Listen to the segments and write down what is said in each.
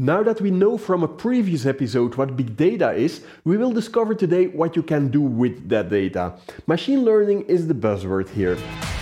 Now that we know from a previous episode what big data is, we will discover today what you can do with that data. Machine learning is the buzzword here.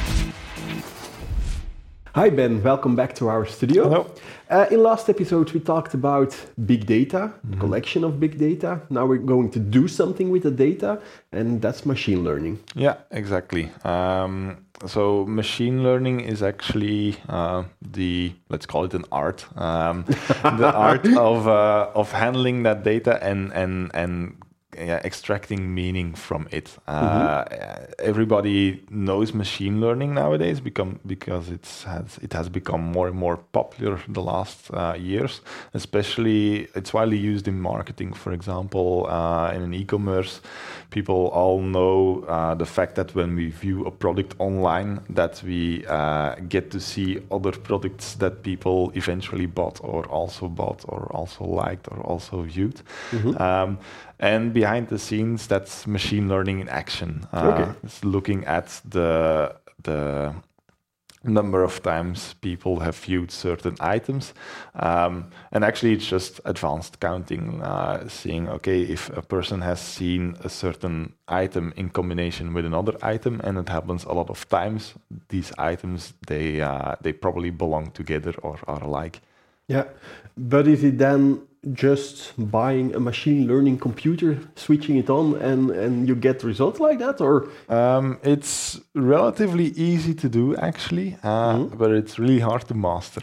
Hi Ben, welcome back to our studio. Hello. In last episode we talked about big data, the collection of big data. Now we're going to do something with the data, and that's machine learning. Yeah, exactly. So machine learning is actually let's call it an art, the art of handling that data and extracting meaning from it. Everybody knows machine learning nowadays because it has become more and more popular the last years. Especially, it's widely used in marketing. For example, in an e-commerce, people all know the fact that when we view a product online, that we get to see other products that people eventually bought or also liked or also viewed. And behind the scenes, that's machine learning in action. It's looking at the number of times people have viewed certain items. And actually, it's just advanced counting, seeing, okay, if a person has seen a certain item in combination with another item, and it happens a lot of times, these items, they probably belong together or are alike. Yeah, but is it then just buying a machine learning computer, switching it on, and you get results like that, or? It's relatively easy to do, actually, but it's really hard to master.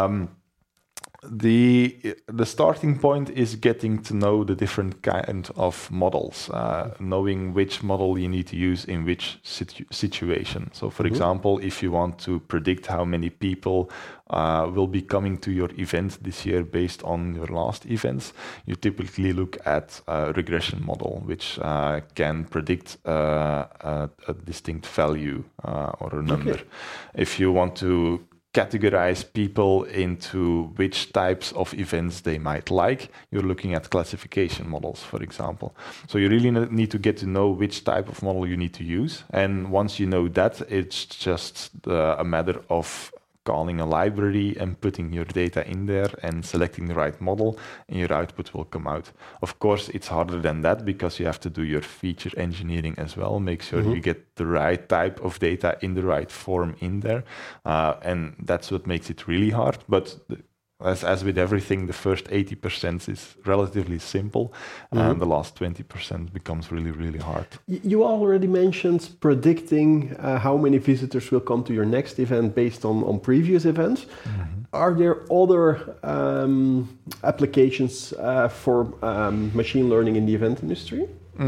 The starting point is getting to know the different kind of models, knowing which model you need to use in which situation. So, for example, if you want to predict how many people will be coming to your event this year based on your last events, you typically look at a regression model, which can predict a distinct value or a number. If you want to categorize people into which types of events they might like, you're looking at classification models, for example. So you really need to get to know which type of model you need to use. And once you know that, it's just a matter of calling a library and putting your data in there and selecting the right model, and your output will come out. Of course, it's harder than that because you have to do your feature engineering as well, make sure you get the right type of data in the right form in there. And that's what makes it really hard. But as with everything, the first 80% is relatively simple, and the last 20% becomes really, really hard. You already mentioned predicting how many visitors will come to your next event based on previous events. Are there other applications for machine learning in the event industry?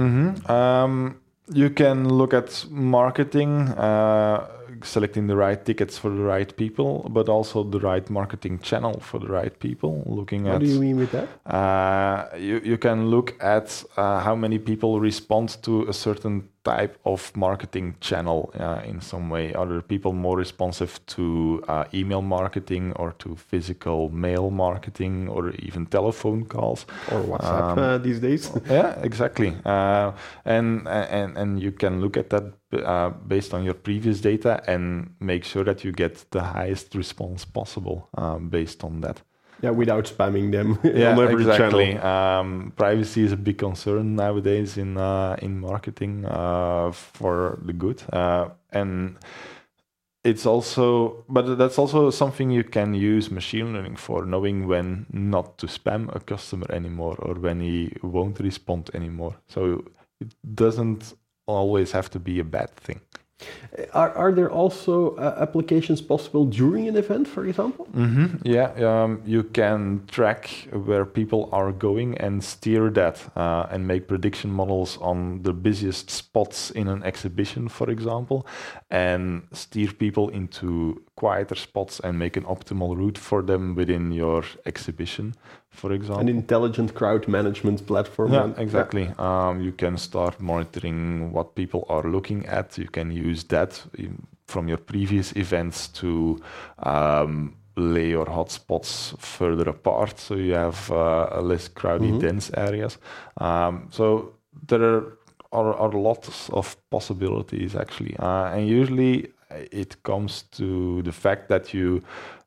You can look at marketing, selecting the right tickets for the right people, but also the right marketing channel for the right people. What do you mean with that? You can look at how many people respond to a certain type of marketing channel in some way. Are there people more responsive to email marketing or to physical mail marketing or even telephone calls? Or WhatsApp these days? Yeah, exactly. And you can look at that based on your previous data and make sure that you get the highest response possible based on that. Yeah, without spamming them on every exactly. channel. Privacy is a big concern nowadays in marketing for the good, and it's also, but that's also something you can use machine learning for, knowing when not to spam a customer anymore or when he won't respond anymore. So it doesn't always have to be a bad thing. Are there also applications possible during an event, for example? Yeah, you can track where people are going and steer that and make prediction models on the busiest spots in an exhibition, for example, and steer people into quieter spots and make an optimal route for them within your exhibition, for example. An intelligent crowd management platform. Yeah, exactly. You can start monitoring what people are looking at. You can use that from your previous events to lay your hotspots further apart, so you have less crowded, dense areas. So there are lots of possibilities, actually. And usually it comes to the fact that you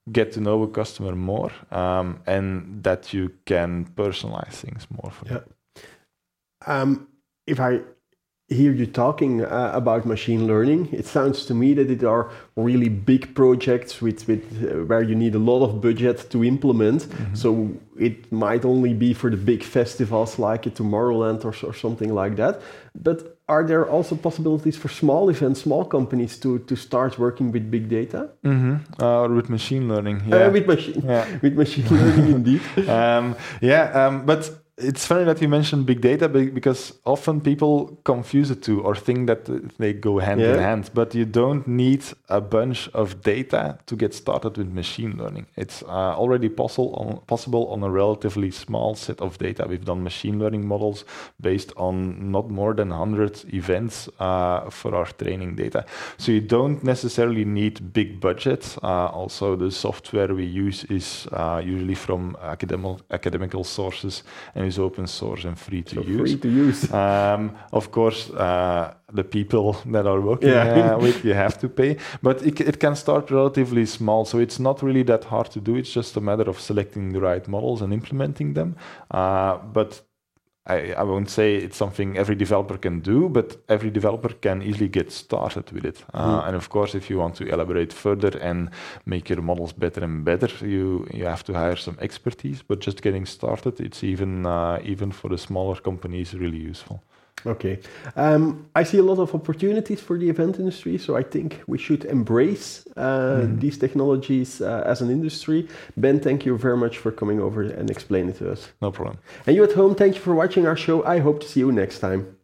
get to know a customer more, and that you can personalize things more for them. If I hear you talking about machine learning, it sounds to me that it are really big projects with where you need a lot of budget to implement. So it might only be for the big festivals like at Tomorrowland or something like that. But are there also possibilities for small events, small companies to start working with big data? With machine learning, yeah. With machine learning, indeed. But it's funny that you mentioned big data because often people confuse the two or think that they go hand in hand, but you don't need a bunch of data to get started with machine learning. It's already possible on a relatively small set of data. We've done machine learning models based on not more than 100 events for our training data. So you don't necessarily need big budgets. Also, the software we use is usually from academical sources and is open source and free to use. Of course, the people that are working with, you have to pay, but it can start relatively small. So it's not really that hard to do. It's just a matter of selecting the right models and implementing them. But I won't say it's something every developer can do, but every developer can easily get started with it. And of course, if you want to elaborate further and make your models better and better, you have to hire some expertise. But just getting started, it's even for the smaller companies really useful. Okay. I see a lot of opportunities for the event industry, so I think we should embrace these technologies as an industry. Ben, thank you very much for coming over and explaining it to us. No problem. And you at home, thank you for watching our show. I hope to see you next time.